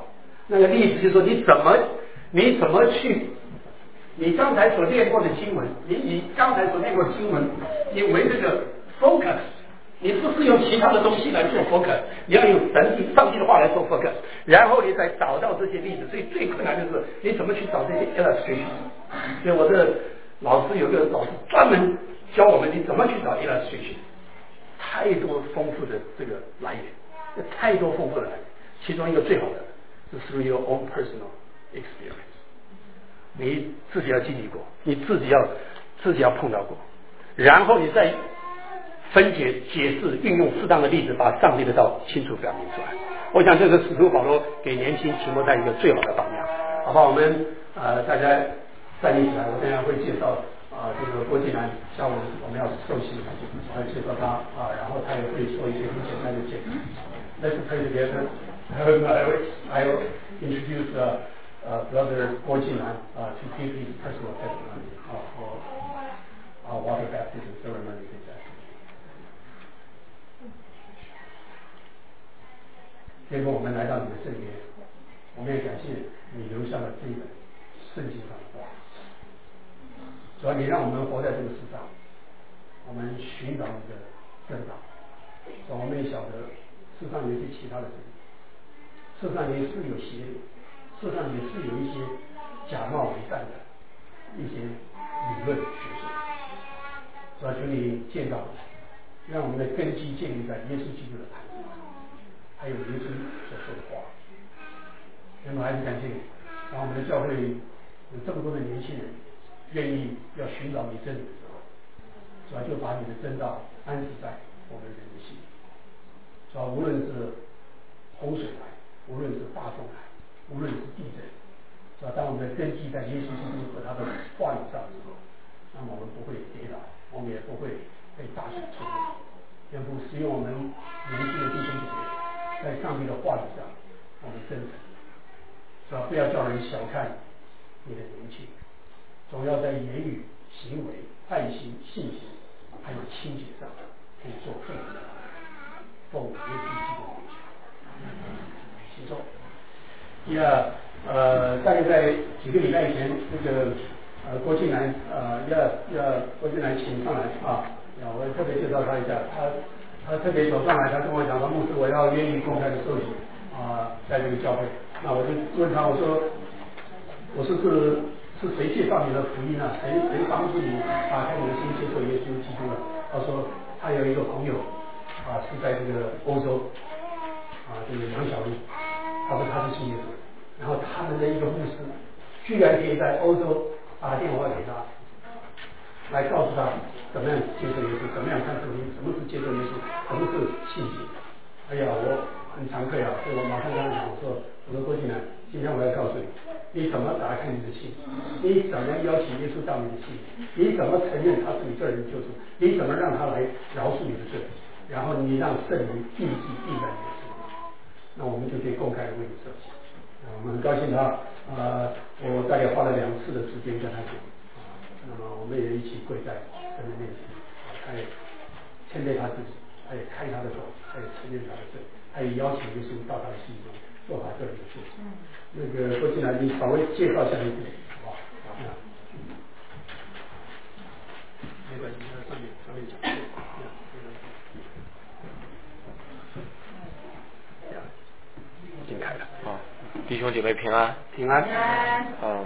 那个例子就是说你怎么你怎么去，你刚才所念过的经文，你你刚才所念过的经文，你为这个 focus， 你不是用其他的东西来做 focus， 你要用神帝上帝的话来做 focus， 然后你再找到这些例子。所以最困难的是你怎么去找这些 illustration。所以我的老师有个老师专门教我们你怎么去找 illustration， 太多丰富的这个来源，太多丰富的来源。其中一个最好的是 through your own personal experience， 你自己要经历过，你自己要自己要碰到过，然后你再分解、解释、运用适当的例子，把上帝的道清楚表明出来。我想这是使徒保罗给年轻提摩太一个最好的榜样。好吧，我们呃大家站立起来，我等一下会介绍啊、呃、这个郭敬南，下午我们要受洗，我要介绍他啊、呃，然后他也会做一些很简单的介绍。Let's pray together. Um, I will, I will introduce uh, uh, Brother Guo Jinan uh, to give his personal testimony uh, for our water baptism ceremony this afternoon. 结果我们来到你的圣殿，我们也感谢你留下了这一本圣经上的话。主要你让我们活在这个世上，我们寻找你的真道。主要我们也晓得世上有一些其他的真理。世上也是有邪灵，世上也是有一些假冒伪善的一些理论学说。主要求你见到，让我们的根基建立在耶稣基督的坛上，还有耶稣所说的话。那么还是感谢你，让我们的教会有这么多的年轻人愿意要寻找你真理的时候，主要就把你的真道安置在我们人的心里。主要无论是洪水来，无论是大风来，无论是地震，是吧？当我们的根基在耶稣基督和他的话语上之后，那么我们不会跌倒，我们也不会被大水冲没。愿父使用我们年轻的弟兄姐妹，在上帝的话语上，我们真诚，是吧？不要叫人小看你的年轻，总要在言语、行为、爱心、信心，还有清洁上，可以做更多的奉耶稣基督的名求。请坐。第二，呃，大概在几个礼拜前，这个呃郭敬南呃要要郭敬南请上来啊，我特别介绍他一下，他他特别走上来，他跟我讲说，牧师我要愿意公开的受洗啊、呃，在这个教会，那我就问他，我说我说是是谁介绍你的福音呢？谁谁帮助你打开你的心接受耶稣基督呢？他说他有一个朋友啊是在这个欧洲。啊，这个杨小丽，他说他是信耶稣，然后他们的一个牧师，居然可以在欧洲打电话给他，来告诉他怎么样接受耶稣，怎么样看福音，什么是接受耶稣，什么是信心。哎呀，我很惭愧啊，所以我马上跟他讲，我说我说郭敬南，今天我要告诉你，你怎么打开你的心，你怎么邀请耶稣到你的心，你怎么承认他是你个人的救主，你怎么让他来饶恕你的罪，然后你让圣灵印记印在你的心。那我们就可以公开为你设计。我们很高兴啊，呃，我大概花了两次的时间跟他讲，啊，那么我们也一起跪在神的面前，啊，他也谦卑他自己，他也开他的口，他也承认他的罪，他也邀请耶稣到他的心中做他个人的救主。那个郭敬南，你稍微介绍一下你自己，好不好？啊，没关系，在上面上面讲。已经开了啊，弟兄姐妹平安， 平安。 嗯，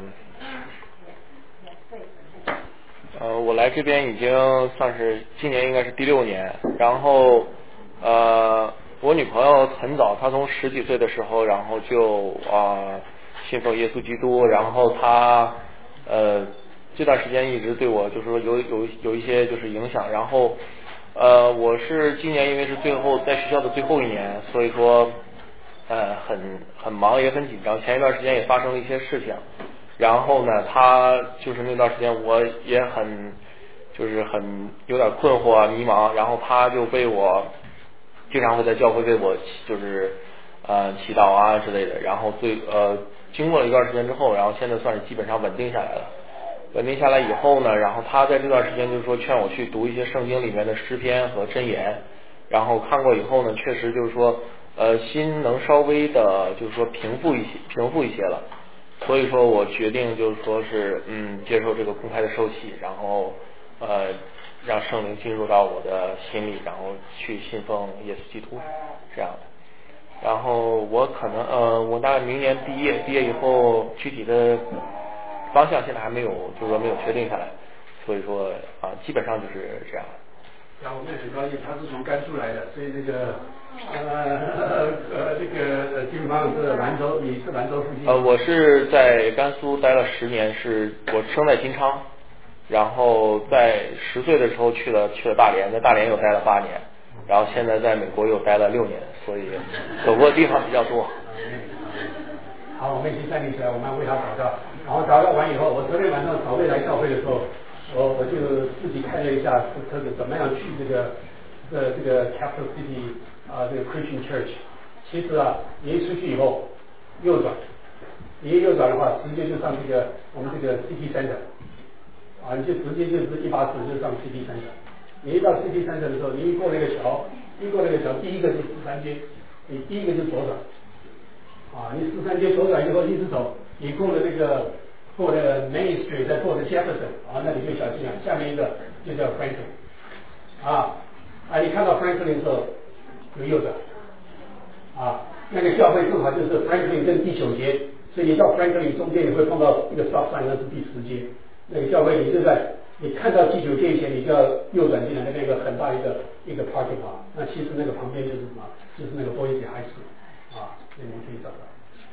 呃，我来这边已经算是今年应该是第六年，然后呃，我女朋友很早，她从十几岁的时候，然后就啊、呃、信奉耶稣基督，然后她呃这段时间一直对我就是说有有有一些就是影响，然后呃我是今年因为是最后在学校的最后一年，所以说。呃，很很忙，也很紧张。前一段时间也发生了一些事情，然后呢，他就是那段时间我也很，就是很有点困惑啊、迷茫。然后他就被我经常会在教会为我就是呃祈祷啊之类的。然后最呃经过了一段时间之后，然后现在算是基本上稳定下来了。稳定下来以后呢，然后他在这段时间就是说劝我去读一些圣经里面的诗篇和箴言。然后看过以后呢，确实就是说。 呃心能稍微的就是说平复一些平复一些了，所以说我决定就是说是嗯接受这个公开的受洗，然后呃让圣灵进入到我的心里，然后去信奉耶稣基督这样的。然后我可能呃我大概明年毕业，毕业以后具体的方向现在还没有就是说没有确定下来，所以说啊、呃、基本上就是这样。 然后我们也很高兴，他是从甘肃来的，所以这个呃呃这个金芳是兰州，你是兰州附近？ 呃，我是在甘肃待了十年，是我生在金昌，然后在十岁的时候去了去了大连，在大连又待了八年，然后现在在美国又待了六年，所以走过的地方比较多。 好，我们一起站立起来，我们为他祷告。然后祷告完以后，我昨天晚上早会来教会的时候，我我就自己看了一下这个怎么样去这个这这个 Capital City 啊、呃、这个 Christian Church。其实啊，你一出去以后右转，你一右转的话，直接就上这个我们这个 City Center 啊，你就直接就是一把尺就上 City Center。你一到 City Center 的时候，你一过那个桥，一过那个桥，第一个就是十三街，你第一个就左转。啊，你十三街左转以后一直走，你过了那个过了 Main Street， 再过了 Jefferson， 啊，那你就小心了。下面一个就叫 Franklin， 啊，啊，你看到 Franklin 的时候就右转，啊，那个教会正好就是 Franklin 跟第九街，所以你到 Franklin 中间你会碰到一个 stop sign， 那是第十街。那个教会你就在你看到第九街以前，你就要右转进来，那边一个很大一个一个 parking lot， 那其实那个旁边就是什么？就是那个 Boise High School。啊，那你们可以找到。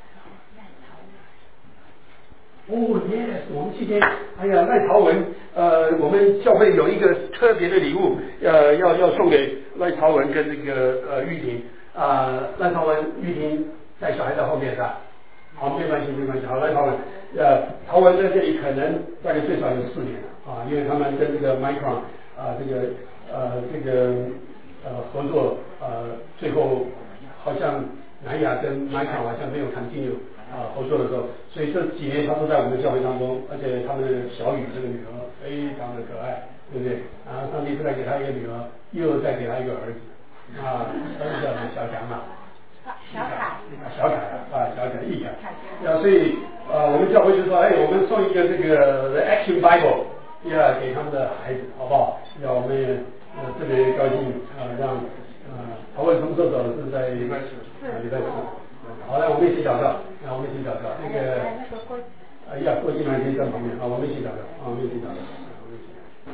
哦 ，yes， 我们今天，哎呀，赖朝文，呃，我们教会有一个特别的礼物，呃，要要送给赖朝文跟这个呃玉婷，啊、呃，赖朝文、玉婷带小孩在后面是吧？好，没关系，没关系。好，赖朝文，呃，朝文在这里可能大概最少有四年了啊，因为他们跟这个 Micron 啊、呃，这个呃这个呃合作，呃，最后好像。南亚跟麦卡好像没有 continue 啊合作的时候，所以这几年他都在我们的教会当中，而且他们的小雨这个女儿非常的可爱，对不对？然后上帝是在给他一个女儿，又再给他一个儿子，啊，儿子叫什么？小强嘛， 小凯， 小凯啊，小凯一凯，啊，所以呃，我们教会就说，哎，我们送一个这个 The Action Bible， 要给他们的孩子，好不好？要我们也呃特别高兴啊、呃，让。啊，他为什么时候走的？是在礼拜四，啊，礼拜四。好了，我们一起祷告，啊，我们一起祷告。那个，啊，呀，郭金兰先生旁边，啊，我们一起祷告，啊，我们一起祷告，啊，我们一起。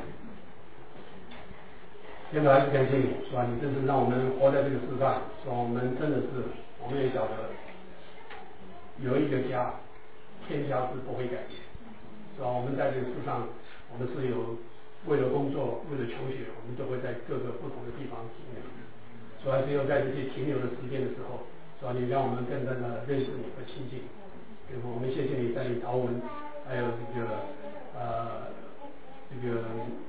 天父还是感谢你，是吧？你真是让我们活在这个世上，是吧？我们真的是，我们也晓得有一个家，天家是不会改变，是吧？我们在这个世上，我们是有为了工作，为了求学，我们都会在各个不同的地方停留。主要只有在这些停留的时间的时候，主要你让我们更加的认识你和亲近。对吧？我们谢谢你带领陶文，还有这个呃这个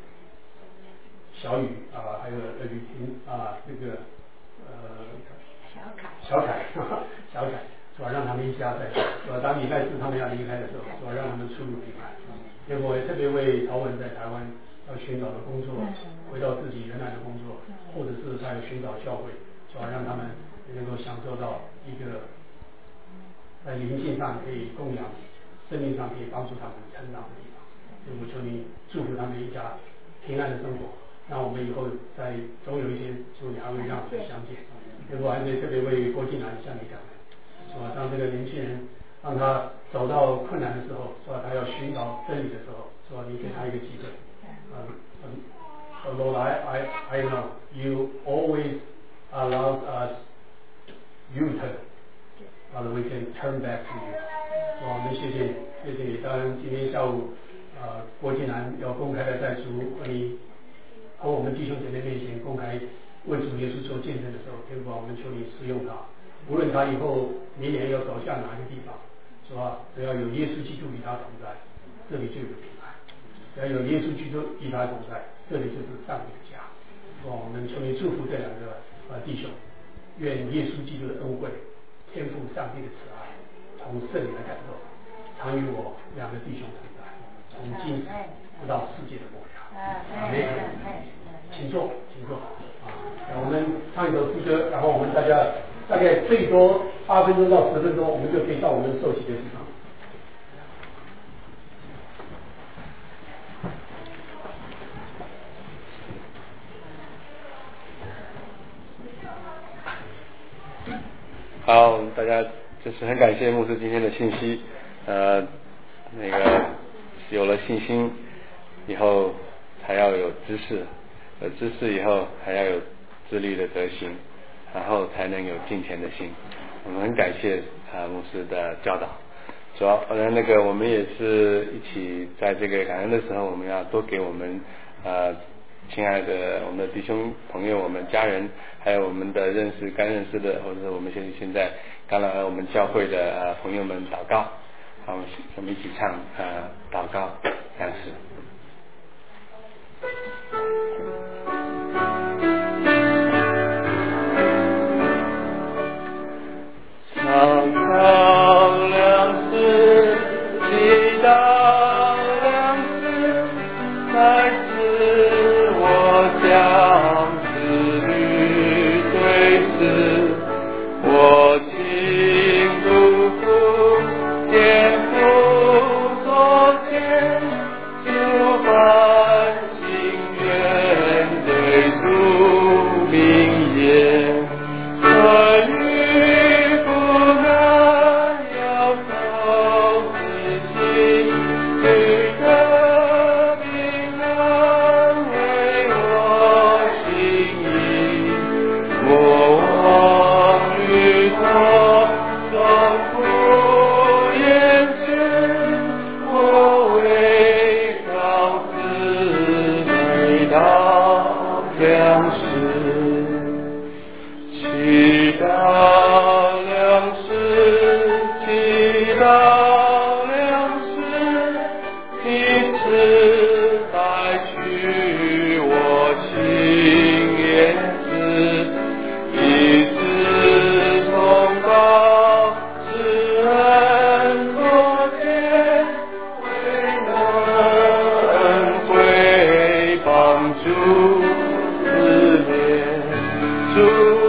小雨啊、呃，还有呃雨婷啊，这个呃小凯， 小凯，小凯，主要让他们一家在，主要当礼拜四他们要离开的时候，主要让他们出入平安。结果我也特别为陶文在台湾要寻找的工作，回到自己原来的工作，或者是他要寻找教会，主要让他们能够享受到一个在灵性上可以供养，生命上可以帮助他们成长的地方。所以我求你祝福他们一家平安的生活，让我们以后在总有一天，祝你还会让我们相见。结果还是特别为郭靖南向你感恩，是吧？当这个年轻人让他走到困难的时候，是吧？他要寻找真理的时候，是吧？你给他一个机会。嗯嗯 So Lord, I I I know you always allow us U-turn, and we can turn back to you. 我们谢谢你，谢谢你。当然今天下午，呃，郭靖南要公开的在主和你和我们弟兄姐妹面前公开为主耶稣做见证的时候，天父，我们求你使用他，无论他以后明年要走向哪个地方，是吧？只要有耶稣基督与他同在，这里就有平安；只要有耶稣基督与他同在，这里就是上帝的家。我们求你祝福这两个呃弟兄，愿耶稣基督的恩惠、天父上帝的慈爱、同圣灵的感动，常与我两个弟兄同在，从今时直到世界的末了。阿门。请坐，请坐。啊，我们唱一首诗歌，然后我们大家再大概最多八分钟到十分钟，我们就可以到我们的受洗的地方。 好，大家就是很感谢牧师今天的信息，呃，那个有了信心以后还要有知识，有知识以后还要有自律的德行，然后才能有敬虔的心。我们很感谢啊牧师的教导。主要呃那个我们也是一起在这个感恩的时候，我们要多给我们呃亲爱的我们的弟兄朋友，我们家人，还有我们的认识刚认识的，或者是我们现在现在刚来我们教会的呃朋友们祷告。好，我们一起唱呃祷告样式。祷告两次，祈祷两次，再次我将思虑对视，我情不负天父所见，就把心愿对主明言。可与不能要靠自己，与的平安为我心意。我望与他共赴眼前，我为告自美道良师。祈祷两次，祈祷两次，一次带去我心言辞，一次从高知恩所见，为能会帮助自怜。主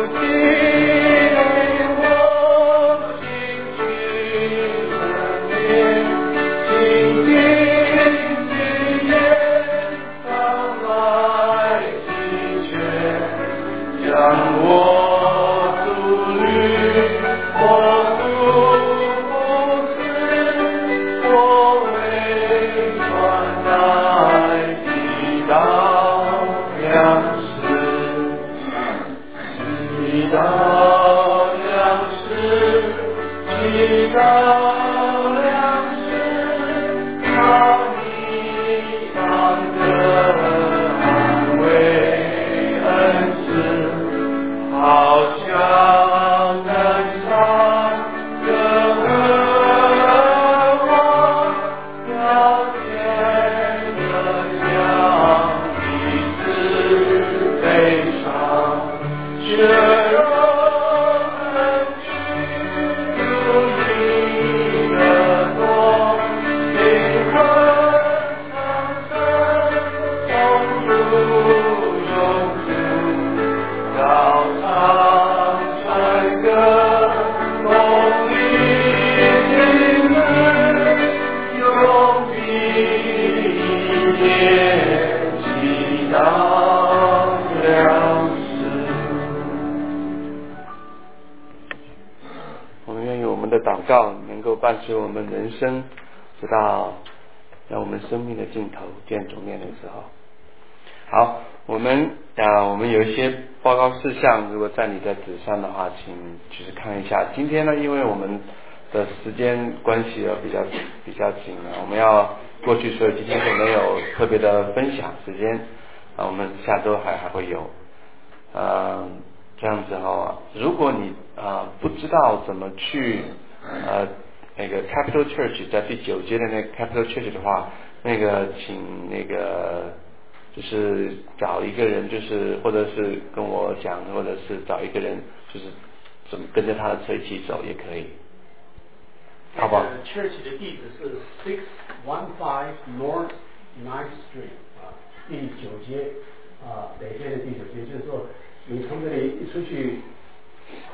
伴随我们人生直到让我们生命的尽头见主面的时候。好，我们啊，我们有一些报告事项，如果在你的纸上的话，请就是看一下。今天呢，因为我们的时间关系啊比较比较紧啊，我们要过去，所以今天就没有特别的分享时间啊。我们下周还还会有，呃，这样子哈。如果你啊不知道怎么去呃。那个 Capital Church 在第九街的那个 Capital Church 的话，那个请那个就是找一个人，就是或者是跟我讲，或者是找一个人，就是怎么跟着他的车一起走也可以，好不好 ？Church 的地址是 six one five North Ninth Street 啊，第九街啊，北边的第九街，就是说你从这里一出去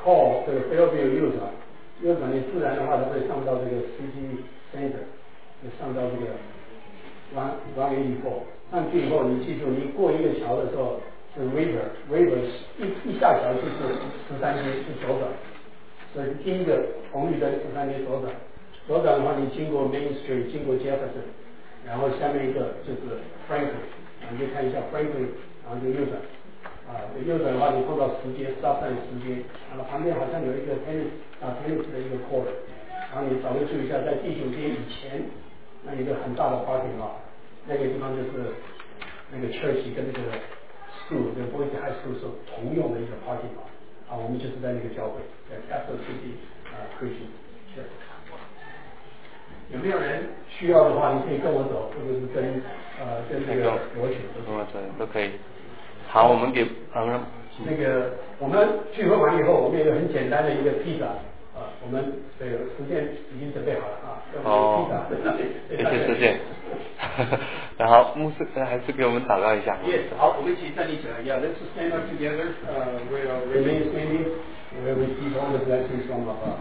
call 这个 Fairview user，user 你自然的话，它会上到这个 City Center， 就上到这个 one one eighty four。上去以后，你记住，你过一个桥的时候是 river，river 一一下桥就是十三街是左转，所以第一个红绿灯十三街左转，左转的话你经过 Main Street， 经过 Jefferson， 然后下面一个就是 Franklin， 然后你就看一下 Franklin， 然后就右转，啊，右转的话你碰到十街 ，stop sign 十街，然后旁边好像有一个 tennis 啊 tennis 的一个 court， 然后你找个注意一下，在第九街以前，那有一个很大的 parking lot。那个地方就是那个 church 跟那个 school， 跟 Boise High School 是同用的一个 parking lot， 啊，我们就是在那个教会，在 Capital City 啊 Christian Church。有没有人需要的话，你可以跟我走，或者是跟呃跟这个罗群跟我走都可以。好，我们给我们那个我们聚会完以后，我们有一个很简单的一个披萨。啊，我们这个时间已经准备好了啊， 哦，谢谢师姐。然后牧师还是给我们祷告一下。 Yes， 好，我们一起站立起来。Yeah, let's stand up together. Uh, we are remain standing. We receive all the blessings from above.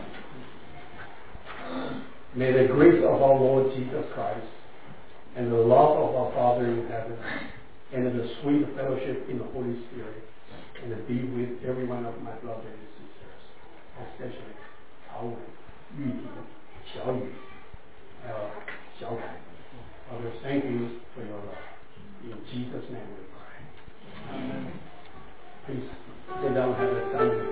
May the grace of our Lord Jesus Christ and the love of our Father in heaven and the sweet fellowship in the Holy Spirit and be with every one of my brothers and sisters, especially 曹伟、玉婷、小雨，还有小凯。Father, thank you for your love. In Jesus' name we pray. Please sit down and have a sound.